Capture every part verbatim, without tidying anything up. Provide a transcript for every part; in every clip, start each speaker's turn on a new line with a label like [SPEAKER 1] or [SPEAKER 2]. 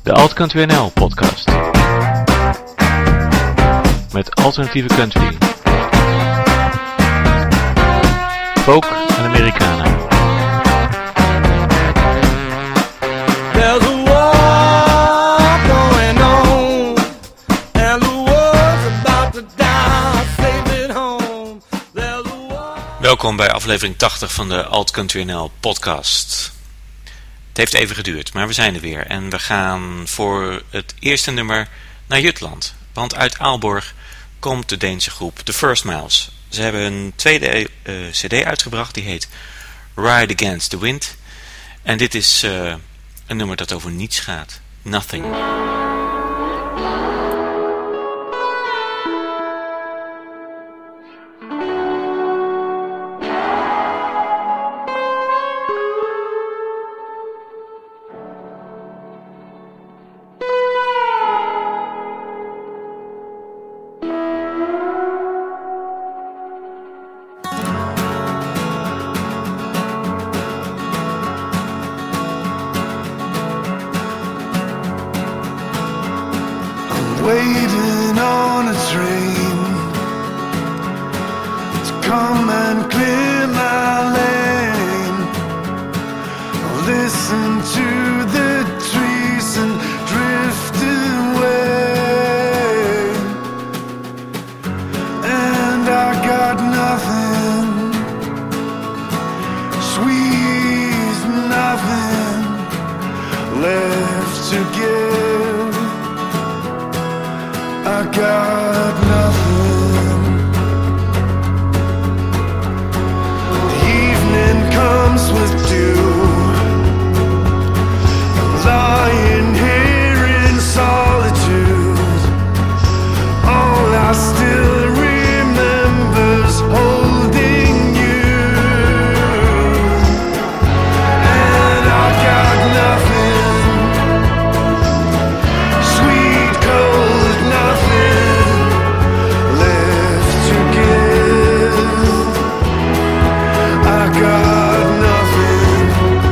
[SPEAKER 1] De Alt Country N L podcast. Met alternatieve country. Folk en Americana.
[SPEAKER 2] There's a war going on, and the war's about to die. Save it home. There's a war.
[SPEAKER 1] Welkom bij aflevering tachtig van de Alt Country N L podcast. Het heeft even geduurd, maar we zijn er weer. En we gaan voor het eerste nummer naar Jutland. Want uit Aalborg komt de Deense groep The First Miles. Ze hebben een tweede uh, cd uitgebracht, die heet Ride Against the Wind. En dit is uh, een nummer dat over niets gaat. Nothing.
[SPEAKER 3] Waiting on a train to come and clear my lane. Listen to the trees and drift away. And I got nothing, sweet nothing left to give. I got nothing. The evening comes with dew. I'm lying here in solitude. All I still remember's holding you. And I got nothing. Sweet cold nothing left to give. I got nothing.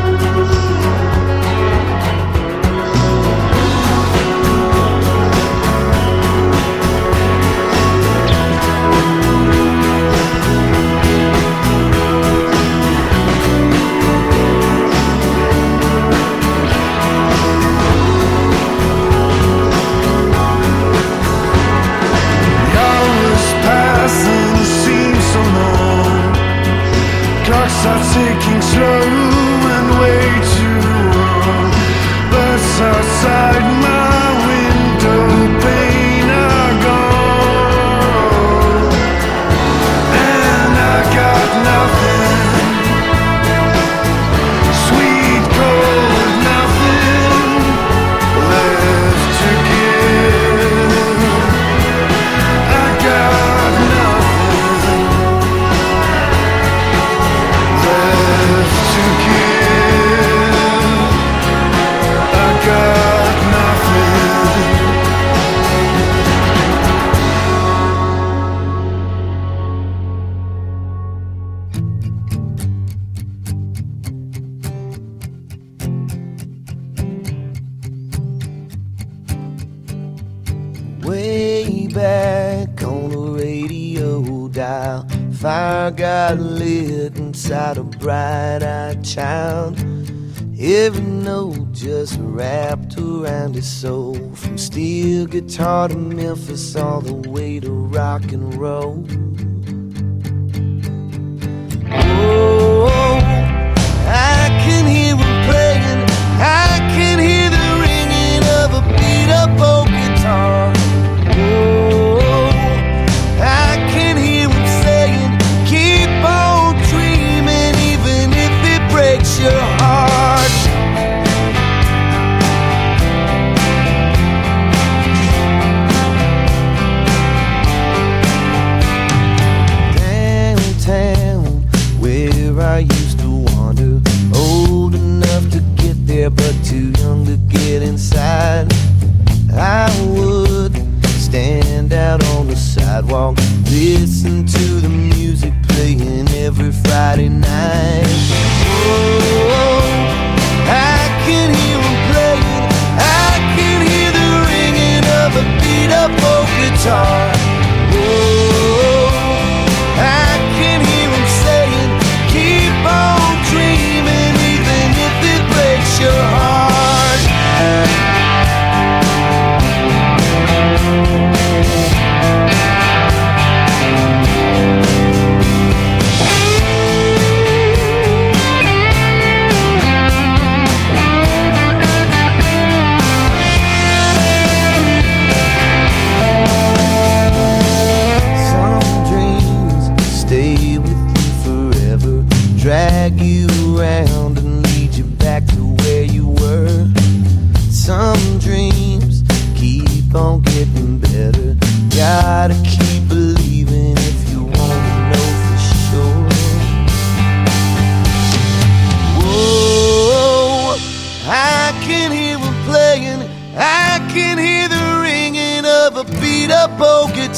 [SPEAKER 3] The hours pass and seem so long. Clocks are ticking slow and way too long. Birds outside my window pane are gone. And I got nothing. Sweet cold nothing left to give. I got nothing left to give. I got nothing.
[SPEAKER 4] Way back on the radio dial, fire got lit inside a bright-eyed child. Every note just wrapped around his soul, from steel guitar to Memphis, all the way to rock and roll. Oh, I can hear him playing, I can hear the ringing of a beat-up old guitar. Oh, I can hear him saying, keep on dreaming, even if it breaks your heart.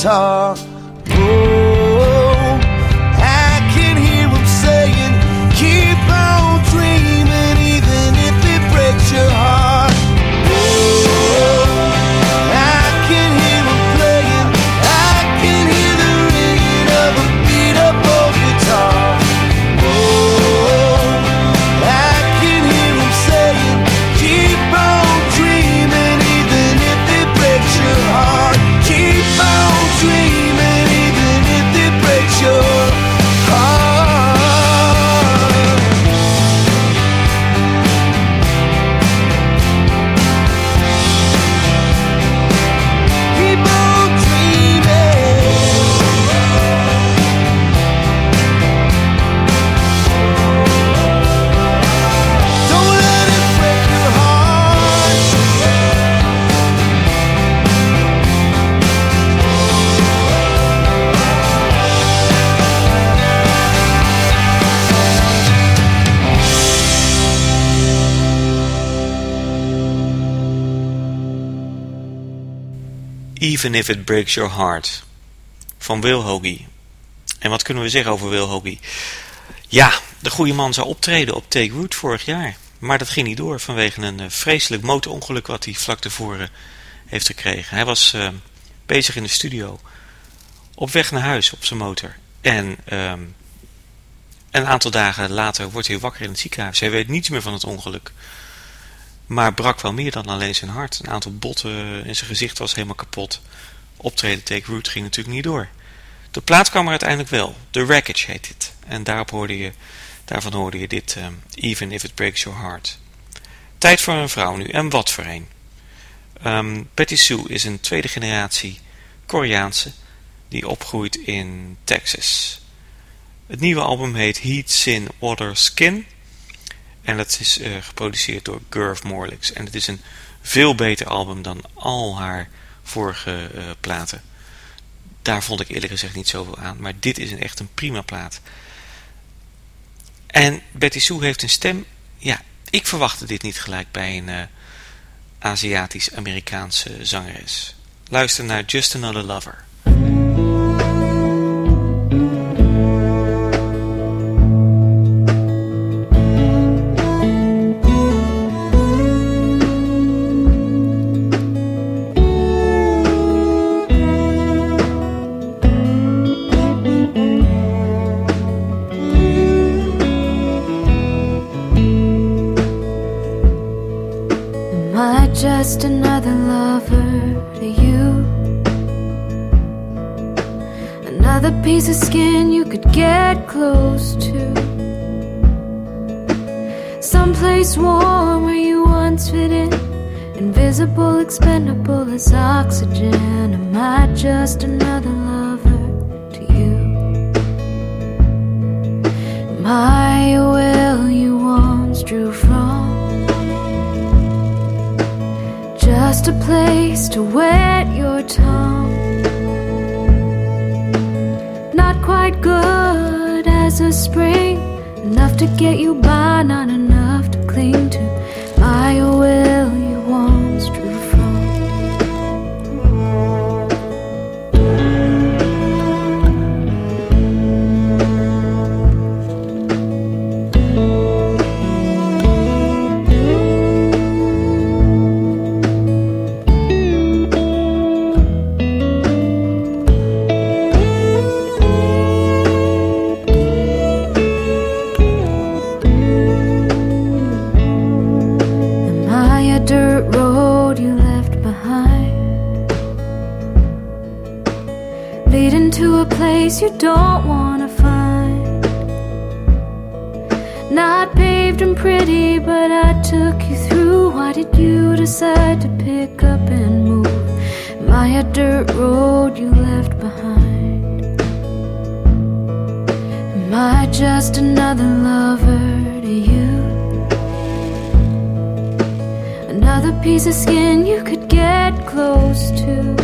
[SPEAKER 4] guitar. Oh, I can hear him saying, keep on dreaming even if it breaks your heart. Oh, I can hear him playing, I can hear the ringing of a beat up old guitar. Oh, I can hear him saying, keep on dreaming even if it breaks your heart. Keep on dreaming even if it breaks your heart. Keep on dreaming. Don't let it break your heart.
[SPEAKER 1] Even If It Breaks Your Heart van Will Hoge. En wat kunnen we zeggen over Will Hoge? Ja, de goede man zou optreden op Take Root vorig jaar. Maar dat ging niet door vanwege een uh, vreselijk motorongeluk wat hij vlak tevoren uh, heeft gekregen. Hij was uh, bezig in de studio op weg naar huis op zijn motor. En um, een aantal dagen later wordt hij wakker in het ziekenhuis. Hij weet niets meer van het ongeluk. Maar brak wel meer dan alleen zijn hart. Een aantal botten in zijn gezicht was helemaal kapot. Optreden Take Root ging natuurlijk niet door. De plaat kwam er uiteindelijk wel. The Wreckage heet dit. En daarop hoorde je, daarvan hoorde je dit um, Even If It Breaks Your Heart. Tijd voor een vrouw nu. En wat voor een. Um, Patti Sue is een tweede generatie Koreaanse die opgroeit in Texas. Het nieuwe album heet Heat, Sin, Water, Skin. En dat is uh, geproduceerd door Gurf Morlix. En het is een veel beter album dan al haar vorige uh, platen. Daar vond ik eerlijk gezegd niet zoveel aan. Maar dit is een, echt een prima plaat. En Patti Sue heeft een stem. Ja, ik verwachtte dit niet gelijk bij een uh, Aziatisch-Amerikaanse zangeres. Luister naar Just Another Lover.
[SPEAKER 5] Just another lover to you. Another piece of skin you could get close to. Someplace warm where you once fit in. Invisible, expendable as oxygen. Am I just another lover to you? Am I a well you once drew from? Just a place to wet your tongue. Not quite good as a spring. Enough to get you by, not enough to cling to. My will you once drew from. You don't want to find. Not paved and pretty, but I took you through. Why did you decide to pick up and move? Am I a dirt road you left behind? Am I just another lover to you? Another piece of skin you could get close to.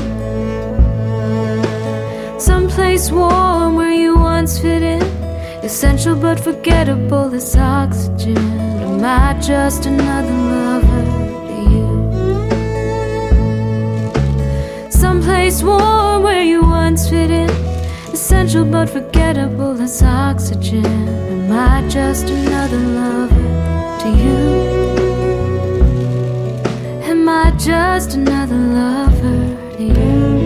[SPEAKER 5] Someplace warm where you once fit in. Essential but forgettable as oxygen. Am I just another lover to you? Someplace warm where you once essential but forgettable as oxygen. Am I just another lover to you? Am I just another lover to you?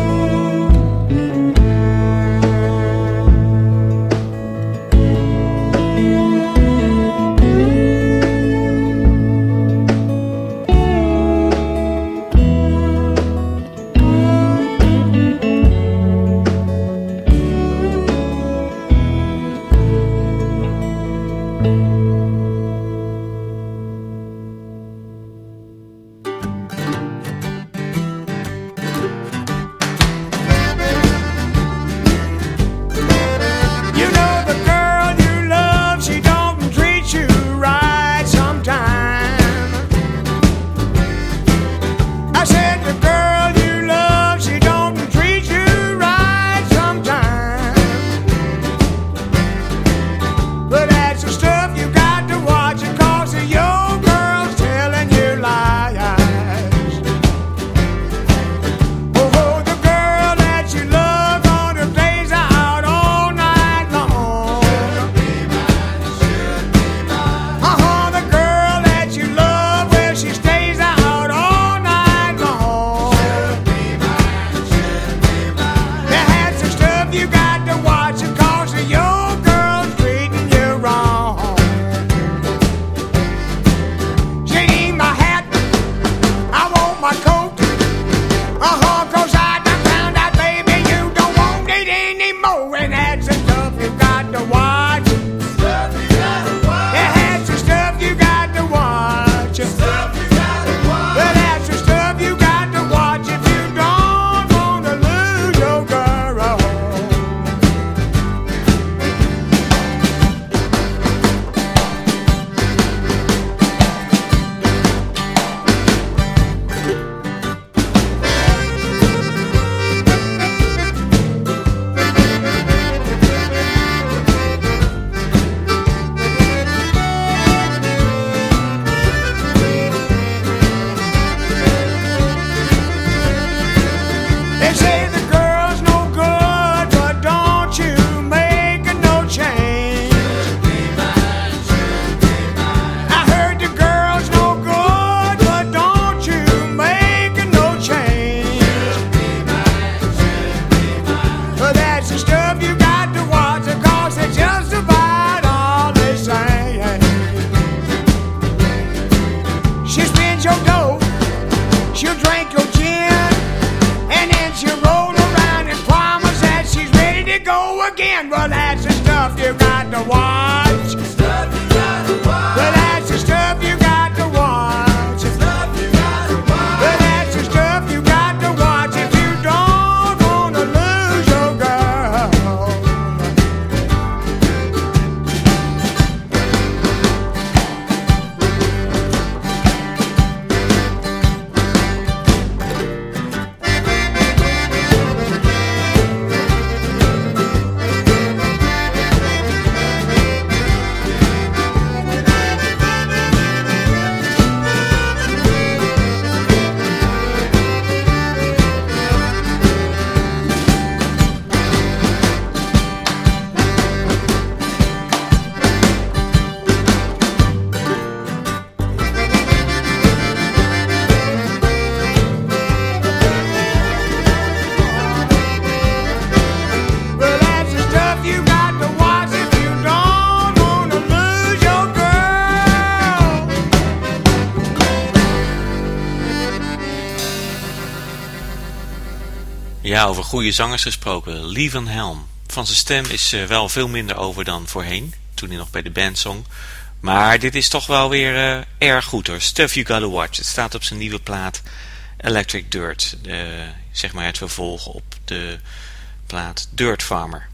[SPEAKER 1] Ja, over goede zangers gesproken. Lee Van Helm. Van zijn stem is uh, wel veel minder over dan voorheen, toen hij nog bij de band zong. Maar dit is toch wel weer uh, erg goed hoor. Stuff You Gotta Watch. Het staat op zijn nieuwe plaat Electric Dirt. Uh, zeg maar het vervolg op de plaat Dirt Farmer.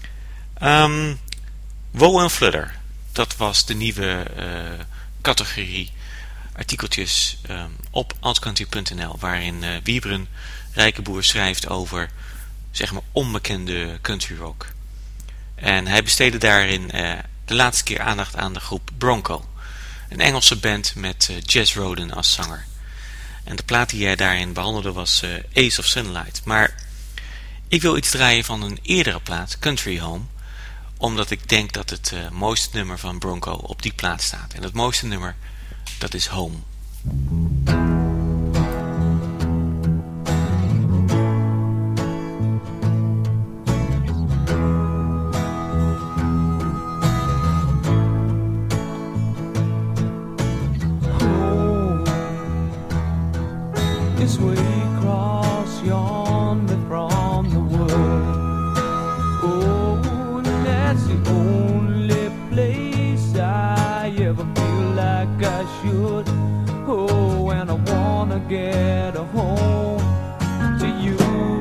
[SPEAKER 1] Um, Woe en Flutter. Dat was de nieuwe uh, categorie artikeltjes um, op altcountry punt n l, waarin uh, Wiebren Rijkenboer schrijft over, zeg maar, onbekende country rock. En hij besteedde daarin uh, de laatste keer aandacht aan de groep Bronco, een Engelse band met uh, Jess Roden als zanger. En de plaat die hij daarin behandelde was uh, Ace of Sunlight. Maar Ik wil iets draaien van een eerdere plaat, Country Home, omdat ik denk dat het uh, mooiste nummer van Bronco op die plaat staat. En het mooiste nummer, dat is Home.
[SPEAKER 2] This way across yonder from the world. Oh, and that's the only place I ever feel like I should. Oh, and I wanna get home to you.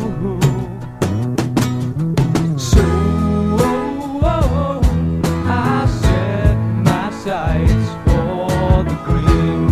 [SPEAKER 2] So, oh, oh, I set my sights for the green.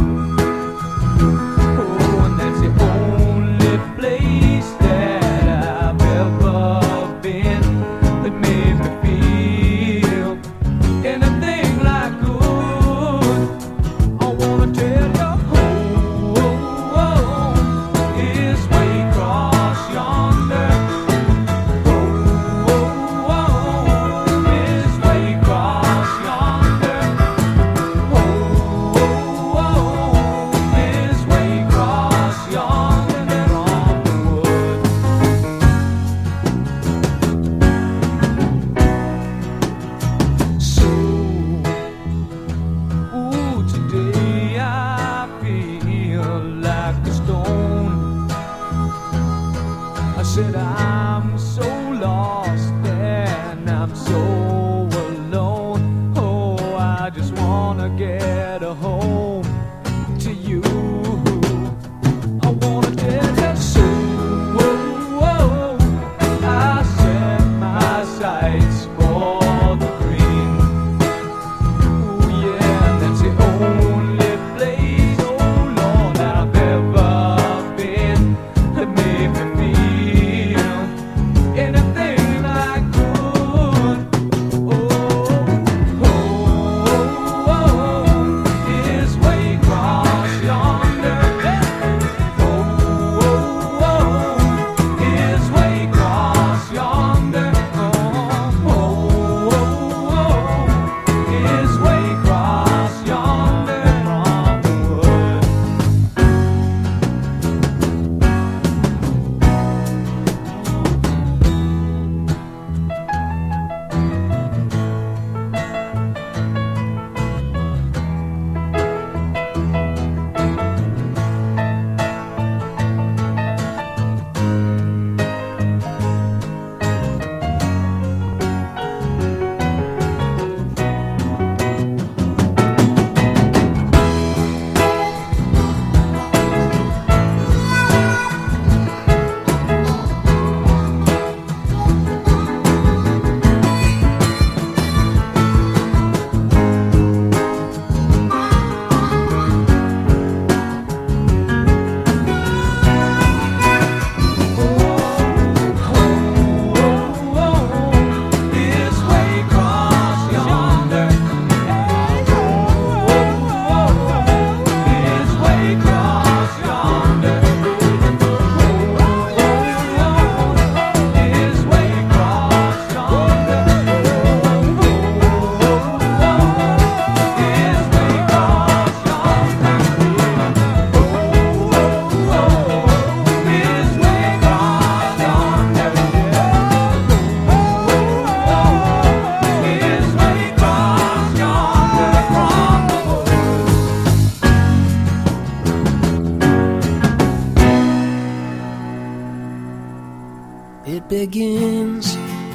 [SPEAKER 6] Begins,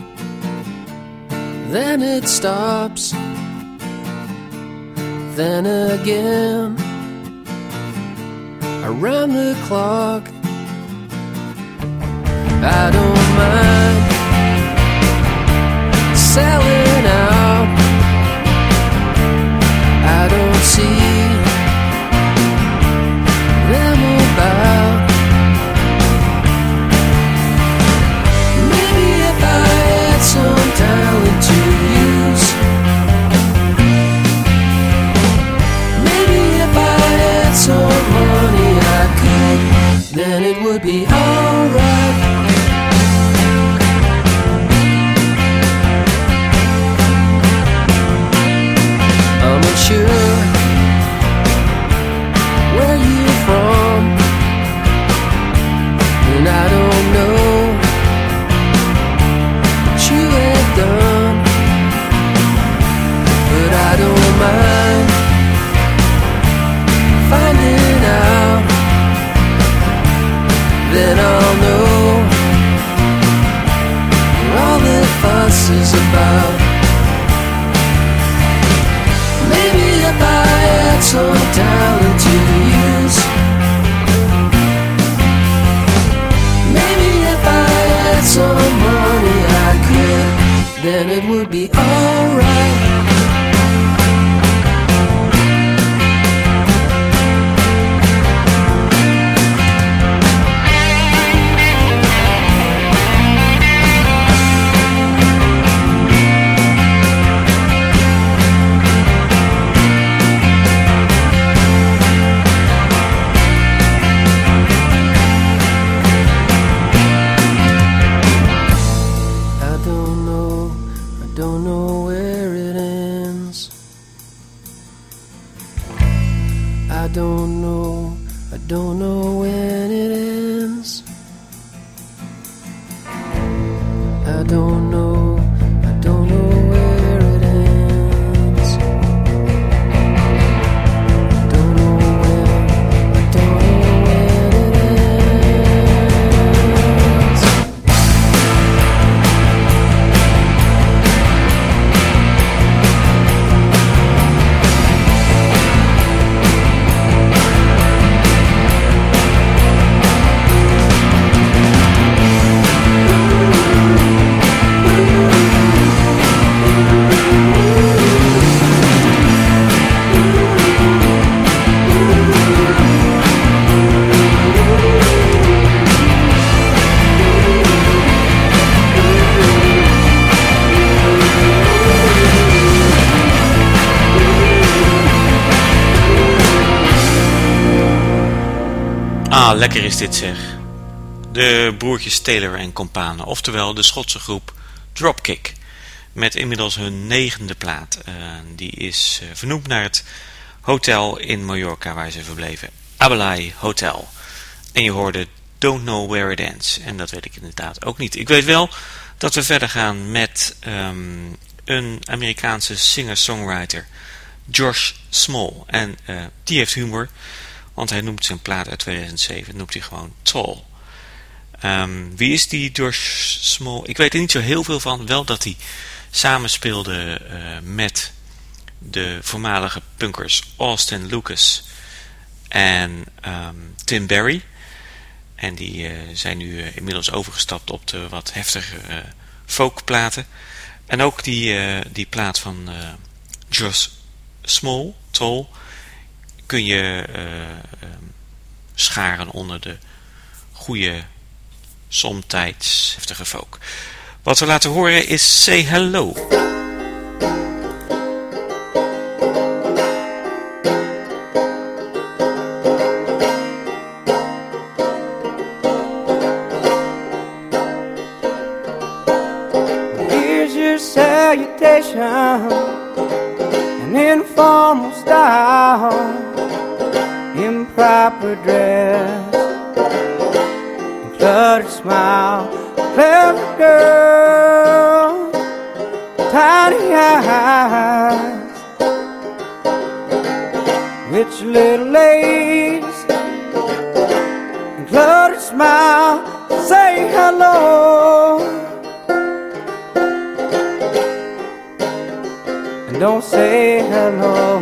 [SPEAKER 6] then it stops, then again, around the clock. I don't mind selling out. I don't see them about. Some talent to use. Maybe if I had some money I could, then it would be alright. I don't know, I don't know when it ends. I don't know, I don't know where it ends. I don't know when, I don't know when it ends.
[SPEAKER 1] Ah, lekker is dit zeg. De broertjes Taylor en Companen, oftewel de Schotse groep Dropkick. Met inmiddels hun negende plaat. Uh, die is uh, vernoemd naar het hotel in Mallorca waar ze verbleven. Abelai Hotel. En je hoorde Don't Know Where It Ends. En dat weet ik inderdaad ook niet. Ik weet wel dat we verder gaan met um, een Amerikaanse singer-songwriter. Josh Small. En uh, die heeft humor. Want hij noemt zijn plaat uit tweeduizend zeven, noemt hij gewoon Tall. Um, wie is die Josh Small? Ik weet er niet zo heel veel van. Wel dat hij samenspeelde uh, met de voormalige punkers Austin Lucas en um, Tim Barry. En die uh, zijn nu uh, inmiddels overgestapt op de wat heftige uh, folkplaten. En ook die, uh, die plaat van uh, Josh Small, Tall, kun je uh, um, scharen onder de goede, somtijds heftige folk. Wat we laten horen is Say Hello.
[SPEAKER 2] Here's your salutation, an informal style, improper dress, and cluttered smile, clever girl, tiny eyes, rich little lace, and cluttered smile, say hello, and don't say hello.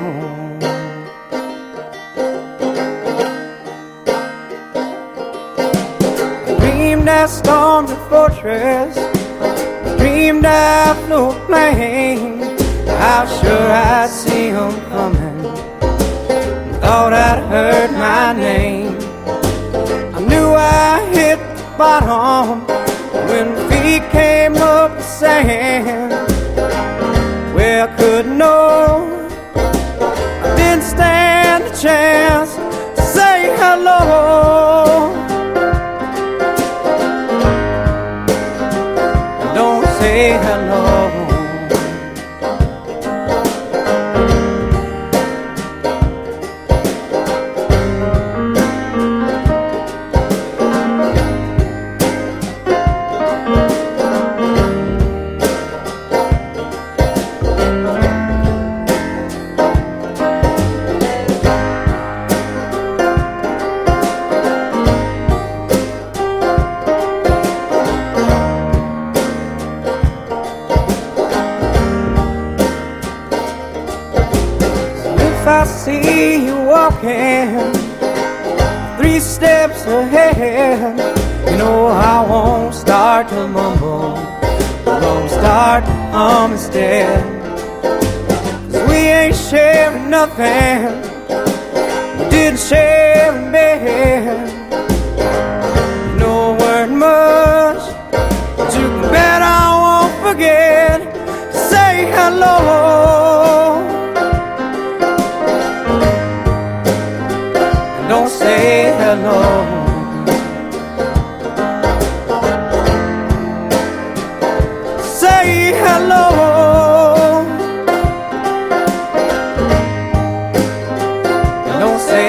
[SPEAKER 2] I stormed the fortress, dreamed I flew a plane. How sure I'd see him coming, thought I'd heard my name. I knew I hit the bottom when feet came up the sand. Well, I couldn't know, I didn't stand a chance to say hello. Say hello. See you walking three steps ahead, you know I won't start to mumble, I won't start to hum instead. 'Cause we ain't sharing nothing, we didn't share in bed. No word much, but you can bet I won't forget to say hello. Don't say hello. Say hello. Don't say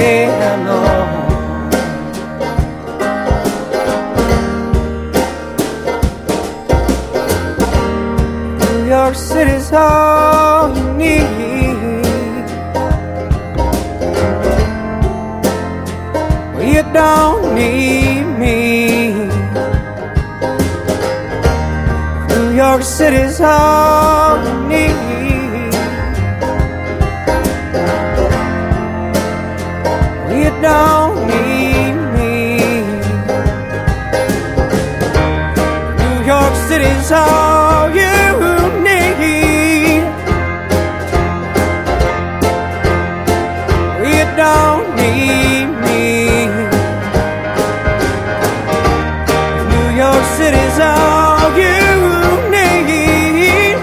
[SPEAKER 2] City's all you need. Well, you don't need me. New York City's all you need. Well, you don't need me. New York City's all you need. You don't need me. New York City's all you need.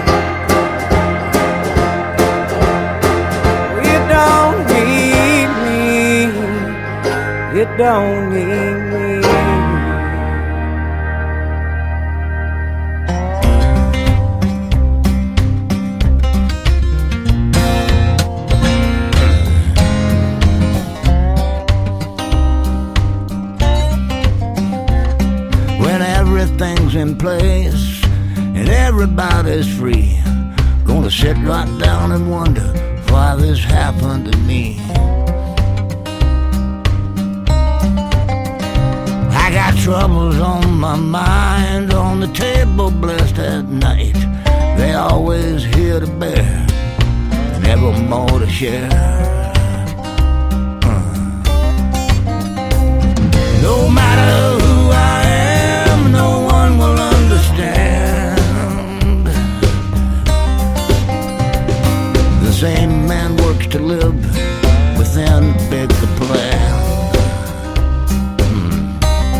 [SPEAKER 2] You don't need me. You don't need me.
[SPEAKER 7] Everything's in place and everybody's free. Gonna sit right down and wonder why this happened to me. I got troubles on my mind, on the table blessed at night. They always here to bear, never more to share. uh. No matter who I am, no one will understand. The same man works to live within a bigger plan. hmm.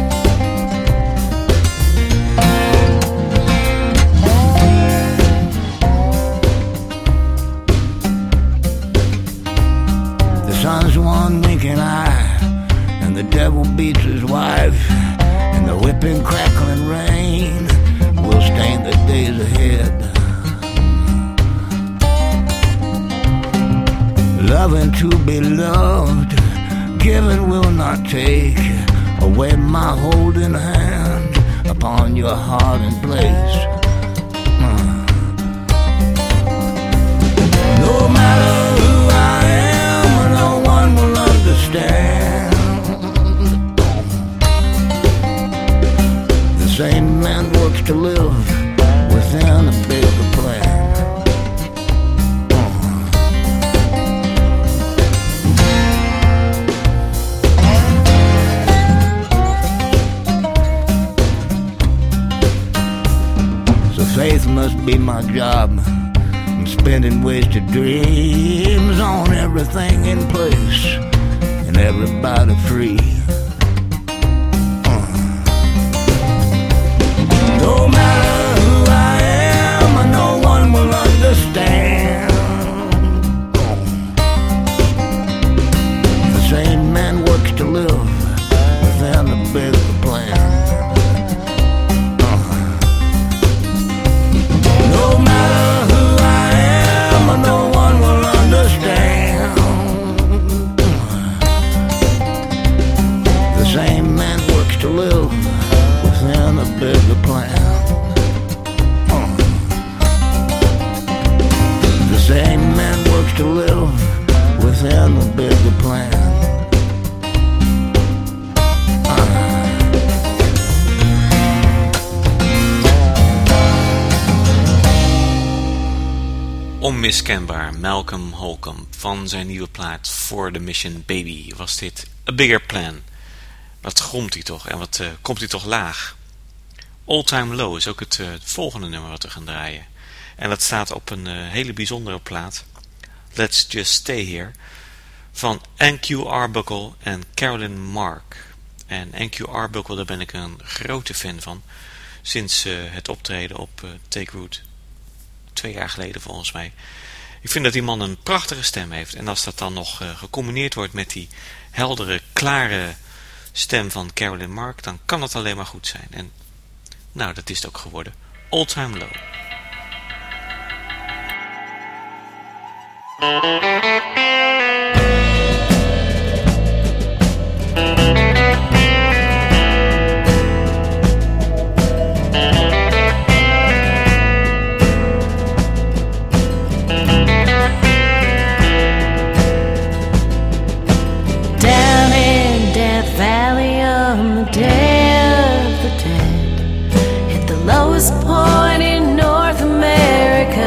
[SPEAKER 7] The sun's one winking eye, and the devil beats his wife, and the whipping, crackling rain will stain the days ahead. Loving to be loved, giving will not take away my holding hand upon your heart and place. Uh. No matter who I am, no one will understand. The same man works to live within a bigger plan. Faith must be my job. I'm spending wasted dreams on everything in place and everybody free. Uh. No matter who I am, no one will understand. Uh. The same man works to live within a bigger plan. No matter who I am, no one will understand. The same man works to live within a bigger plan. The same man works to live within a bigger plan.
[SPEAKER 1] Onmiskenbaar Malcolm Holcomb van zijn nieuwe plaat For the Mission Baby was dit A Bigger Plan. Wat gromt hij toch en wat uh, komt hij toch laag. All Time Low is ook het uh, volgende nummer wat we gaan draaien. En dat staat op een uh, hele bijzondere plaat. Let's Just Stay Here van N Q Arbuckle en Carolyn Mark. En N Q Arbuckle, daar ben ik een grote fan van. Sinds uh, het optreden op uh, Take Root. Twee jaar geleden volgens mij. Ik vind dat die man een prachtige stem heeft. En als dat dan nog uh, gecombineerd wordt met die heldere, klare stem van Carolyn Mark, dan kan het alleen maar goed zijn. En nou, dat is het ook geworden. All Time Low.
[SPEAKER 8] valley on the Day of the Dead, hit the lowest point in North America.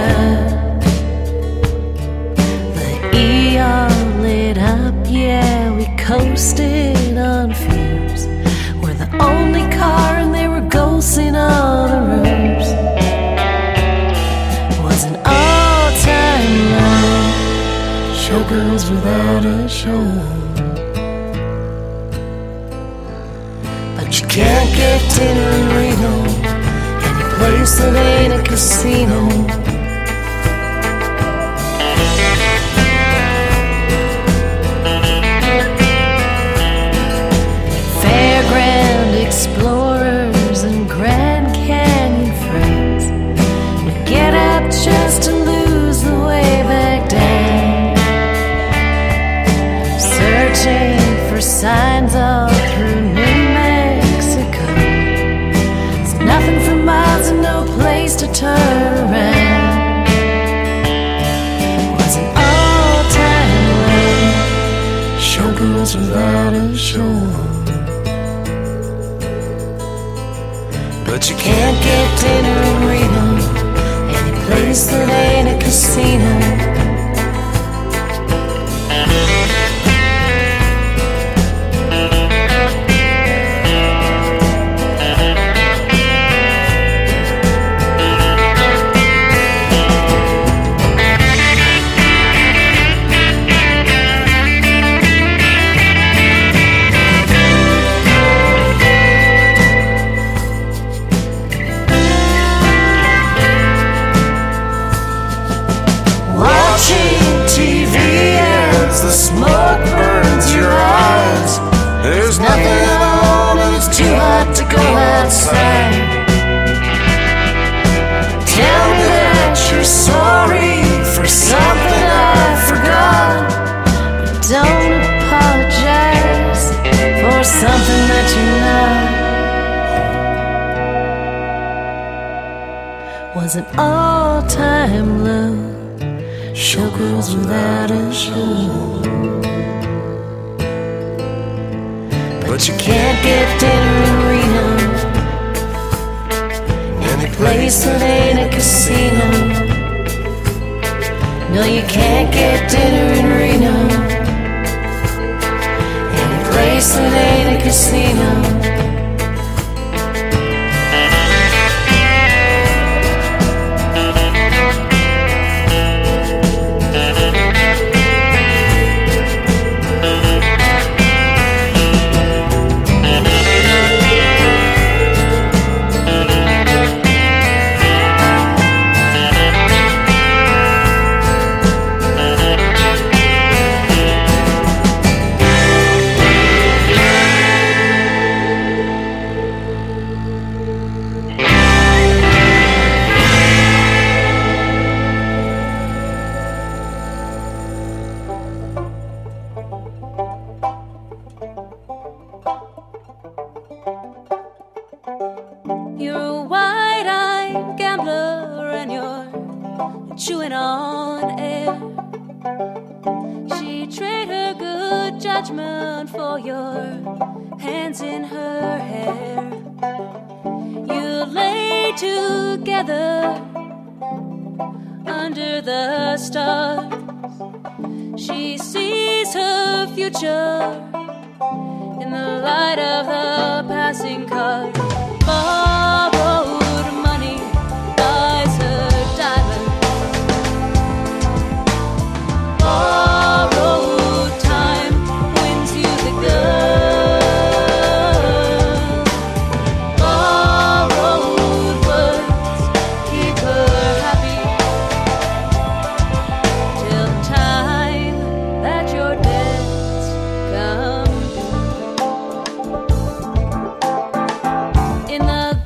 [SPEAKER 8] The eon lit up, yeah, we coasted on fumes. We're the only car and there were ghosts in all the rooms. It was an all-time low. Showgirls without a show. But you can't get dinner in Reno, any place that ain't a casino. Fairground explorers and Grand Canyon friends would get up just to lose the way back down, searching for signs all through New Mexico. There's nothing for miles and no place to turn around. It was an all-time low. Showgirls without a show. But you can't get dinner in Reno, any place that ain't a casino. Smoke burns your eyes. There's nothing on and it's too hot to go outside. Tell me that you're sorry for something I forgot, but don't apologize for something that you're not. Was an all-time low. Showgirls without a show. But you can't get dinner in Reno, any place that ain't a casino. No, you can't get dinner in Reno, any place that ain't a casino.
[SPEAKER 9] You're a wide-eyed gambler and you're chewing on air. She traded her good judgment for your hands in her hair. You lay together under the stars. She sees her future in the light of the passing car. Borrowed money buys her diamonds. Borrowed time wins you the girl. Borrowed words keep her happy till the time that your debts come due. In the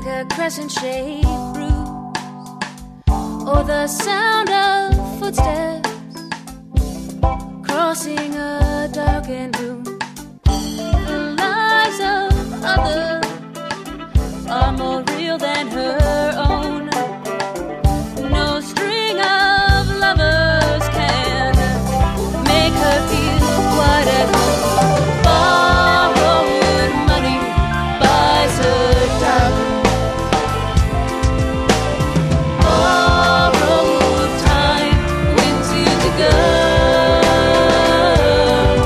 [SPEAKER 9] like a crescent-shaped bruise, or the sound of footsteps crossing a darkened room. The lives of others are more real than her own. No string of lovers can make her feel quite at home. Borrowed money buys her time. Borrowed time wins you the girl.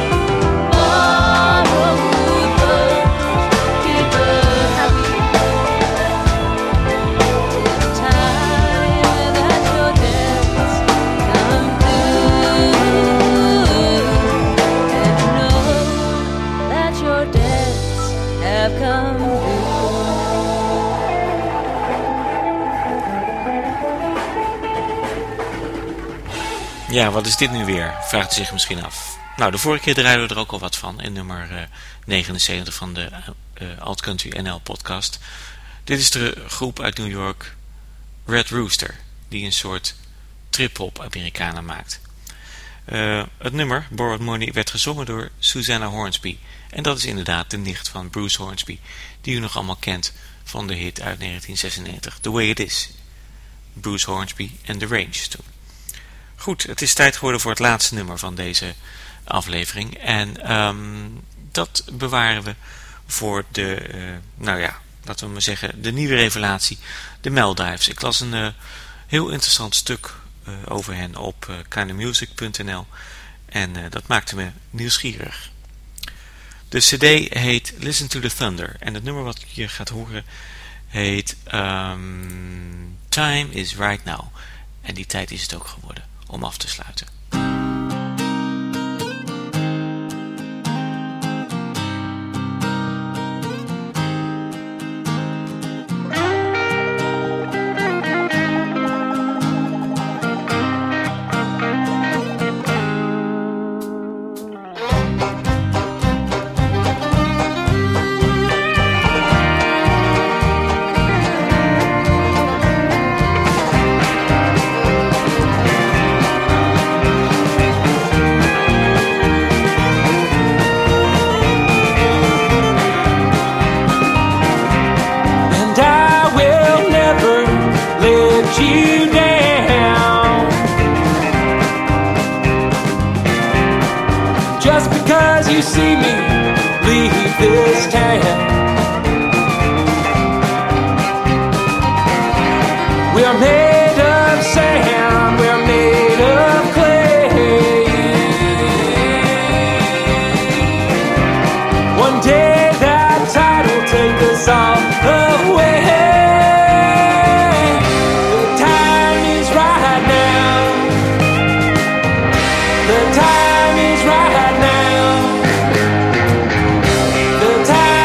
[SPEAKER 9] Borrowed love keep her happy till the time that your debts come due. And know that your debts have come due.
[SPEAKER 1] Ja, wat is dit nu weer? Vraagt u zich misschien af. Nou, de vorige keer draaiden we er ook al wat van in nummer uh, negenenzeventig van de uh, Alt Country N L podcast. Dit is de groep uit New York Red Rooster, die een soort trip-hop Amerikanen maakt. Uh, het nummer, Borrowed Money, werd gezongen door Susanna Hornsby. En dat is inderdaad de nicht van Bruce Hornsby, die u nog allemaal kent van de hit uit negentien zesennegentig, The Way It Is. Bruce Hornsby en The Range toen. Goed, het is tijd geworden voor het laatste nummer van deze aflevering. En um, dat bewaren we voor de, uh, nou ja, laten we maar zeggen, de nieuwe revelatie, de Maldives. Ik las een uh, heel interessant stuk uh, over hen op uh, kindamusic punt n l en uh, dat maakte me nieuwsgierig. De cd heet Listen to the Thunder en het nummer wat je gaat horen heet um, Time is Right Now. En die tijd is het ook geworden om af te sluiten.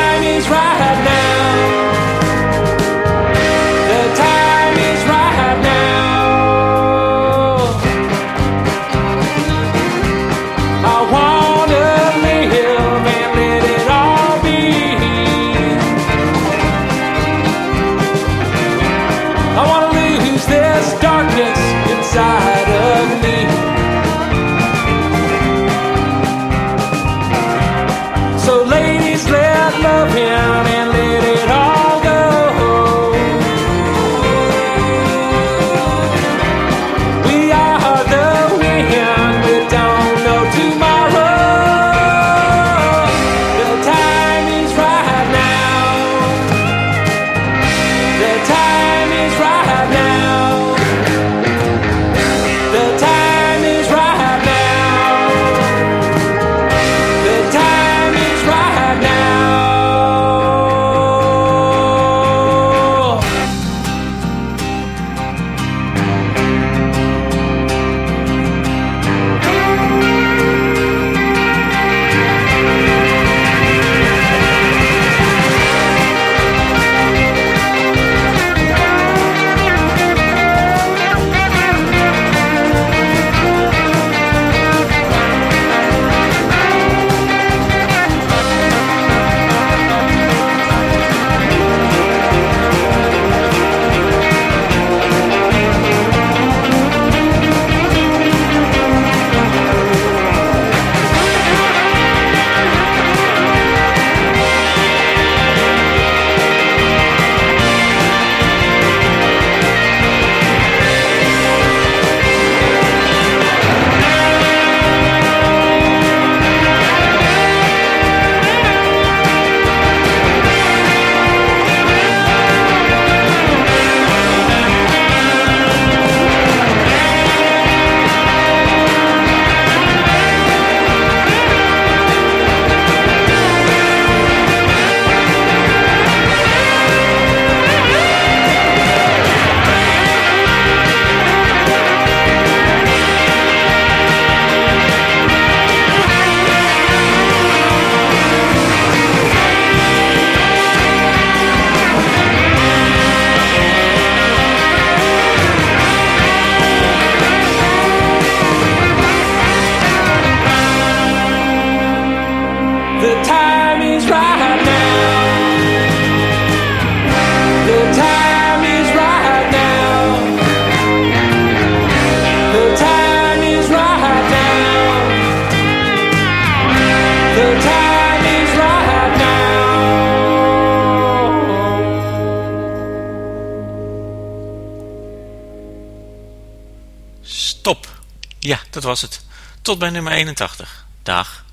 [SPEAKER 2] Right now.
[SPEAKER 1] Ja, dat was het. Tot bij nummer eenentachtig. Dag.